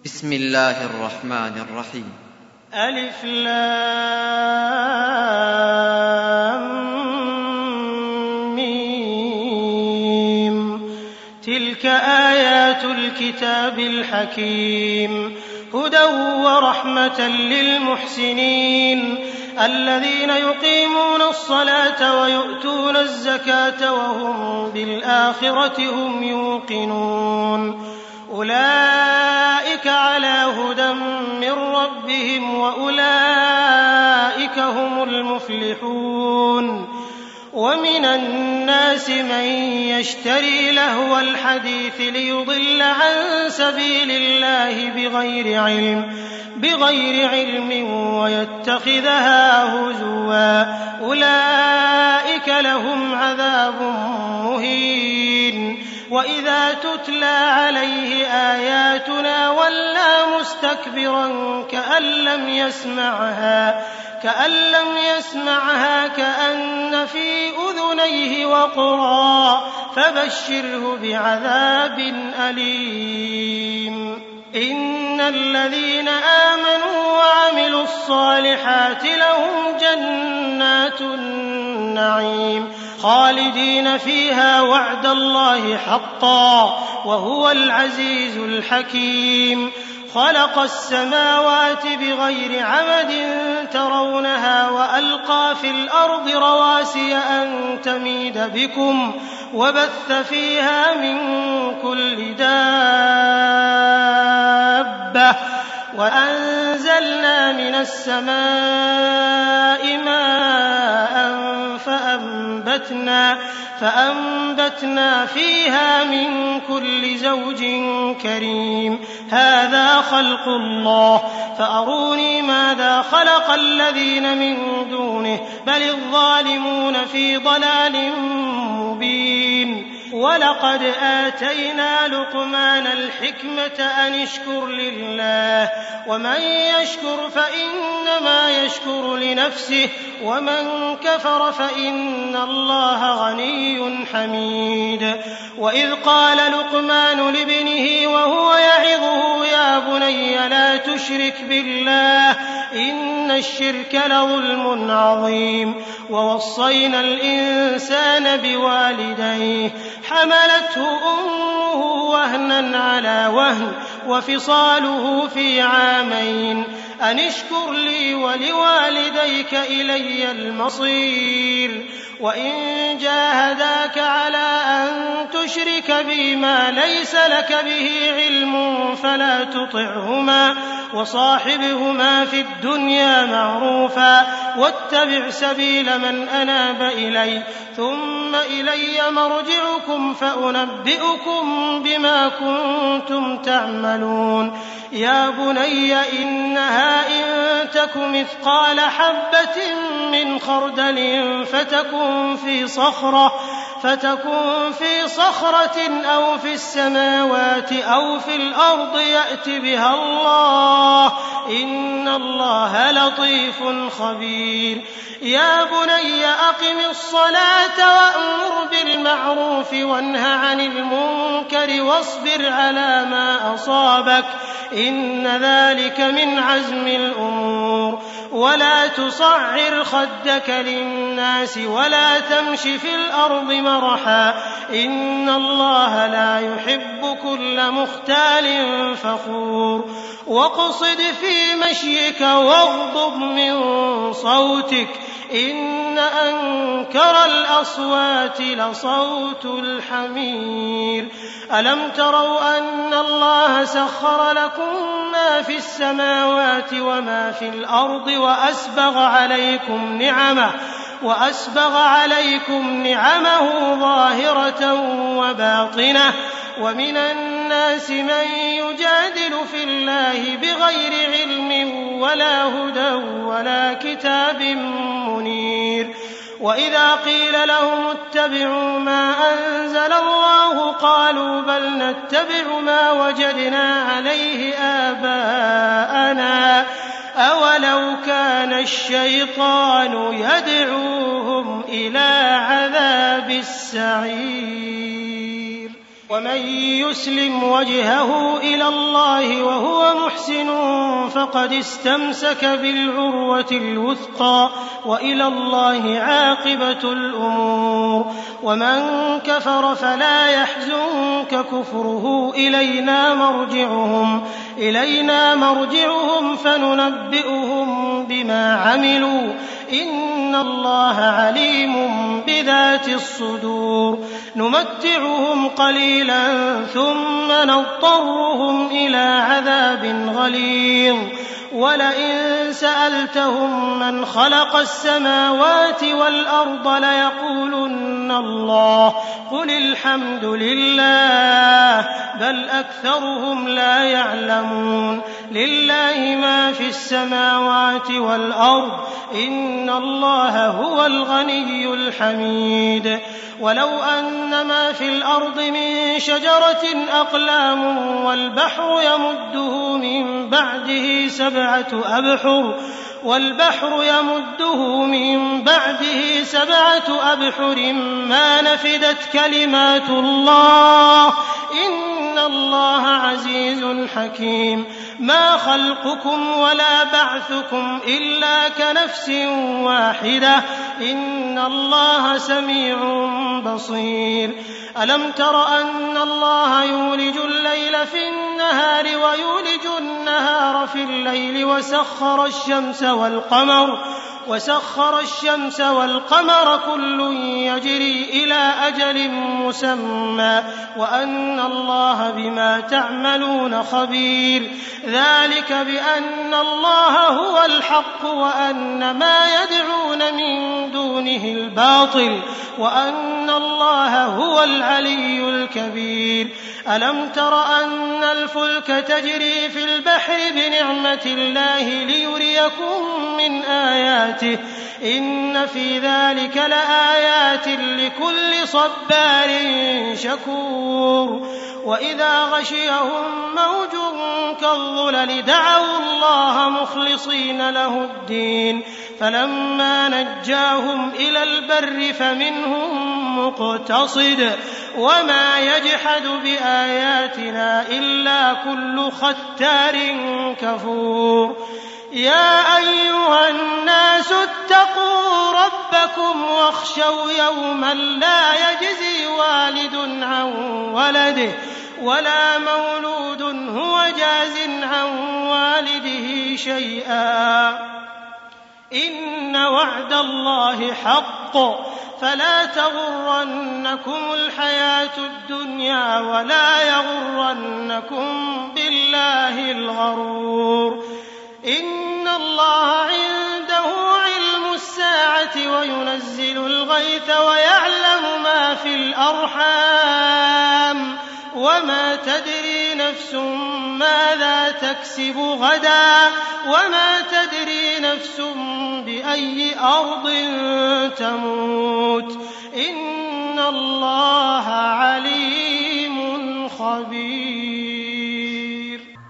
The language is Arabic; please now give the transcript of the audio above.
بسم الله الرحمن الرحيم. ألف لام ميم. تلك آيات الكتاب الحكيم، هدى ورحمة للمحسنين الذين يقيمون الصلاة ويؤتون الزكاة وهم بالآخرة هم يوقنون. أولئك على هدى من ربهم وأولئك هم المفلحون. ومن الناس من يشتري لهو الحديث ليضل عن سبيل الله بغير علم ويتخذها هزوا، أولئك لهم عذاب مهين. وإذا تتلى عليه آياتنا ولى مستكبرا كأن لم يسمعها كأن في أذنيه وقرا، فبشره بعذاب أليم. إن الذين آمنوا وعملوا الصالحات لهم جنات النعيم خالدين فيها وعد الله حقا وهو العزيز الحكيم. خلق السماوات بغير عمد ترونها وألقى في الأرض رواسي أن تميد بكم وبث فيها من كل دابة وأنزلنا من السماء ماء فأنبتنا فيها من كل زوج كريم. هذا خلق الله فأروني ماذا خلق الذين من دونه بل الظالمون في ضلال مبين. ولقد آتينا لقمان الحكمة أن اشكر لله ومن يشكر فإنما يشكر لنفسه ومن كفر فإن الله غني حميد. وإذ قال لقمان لابنه وهو يعظه يا بني لا تشرك بالله إن الشرك لظلم عظيم. ووصينا الإنسان بوالديه حملته أمه وهنا على وهن وفصاله في عامين أن اشكر لي ولوالديك إلي المصير. وإن جاهداك على أن تشرك بي ما ليس لك به علم فلا تطعهما وصاحبهما في الدنيا معروفا واتبع سبيل من أناب إلي ثم إلي مرجعكم فأنبئكم بما كنتم تعملون. يا بني إنها إن تك مثقال حبة من خردل فتكن في صخرة أو في السماوات أو في الأرض يأت بها الله إن الله لطيف خبير. يا بني أقم الصلاة وأمر بالمعروف وانه عن المنكر واصبر على ما أصابك إن ذلك من عزم الأمور. ولا تصعر خدك للناس ولا تمش في الأرض مرحا إن الله لا يحب كل مختال فخور. واقصد في مشيك واغضض من صوتك إن أنكر الأصوات لصوت الحمير. ألم تروا أن الله سخر لكم ما في السماوات وما في الأرض وأسبغ عليكم نعمه ظاهرة وباطنة. ومن الناس من يجادل في الله بغير علم ولا هدى ولا كتاب منير. وإذا قيل لهم اتبعوا ما أنزل الله قالوا بل نتبع ما وجدنا عليه آباءنا أولو كان الشيطان يدعوهم إلى عذاب السعير. ومن يسلم وجهه إلى الله وهو محسن فقد استمسك بالعروة الوثقى وإلى الله عاقبة الأمور. ومن كفر فلا يحزنك كفره إلينا مرجعهم فننبئهم بما عملوا إن الله عليم بذات الصدور. نمتعهم قليلا ثم نضطرهم إلى عذاب غليظ. ولئن سألتهم من خلق السماوات والأرض ليقولن الله قل الحمد لله بل أكثرهم لا يعلمون. لله ما في السماوات والأرض إن الله هو الغني الحميد. ولو أن ما في الأرض من شجرة أقلام والبحر يمده من بعده سبعة أبحر ما نفدت كلمات الله إن الله عزيز حكيم. ما خلقكم ولا بعثكم إلا كنفس واحدة إن الله سميع بصير. ألم تر أن الله يولج الليل في النهار ويولج النهار في الليل وسخر الشمس والقمر كل يجري إلى أجل مسمى وأن الله بما تعملون خبير. ذلك بأن الله هو الحق وأن ما يدعون من دونه الباطل وأن الله هو العلي الكبير. ألم تر أن الفلك تجري في البحر بنعمة الله ليريكم من آياته إن في ذلك لآيات لكل صبار شكور. وإذا غشيهم موج كالظلل دعوا الله مخلصين له الدين فلما نجاهم إلى البر فمنهم مقتصد وما يجحد بآياتنا إلا كل ختار كفور. يا أيها الناس اتقوا ربكم واخشوا يوما لا يجزي والد عن ولده ولا مولود هو جاز عن والده شيئا إن وعد الله حق فلا تغرنكم الحياة الدنيا ولا يغرنكم بالله الغرور. إن الله عنده علم الساعة وينزل الغيث ويعلم ما في الأرحام وما تدري نفس ماذا تكسب غدا وما تدري نفس بأي أرض تموت إن الله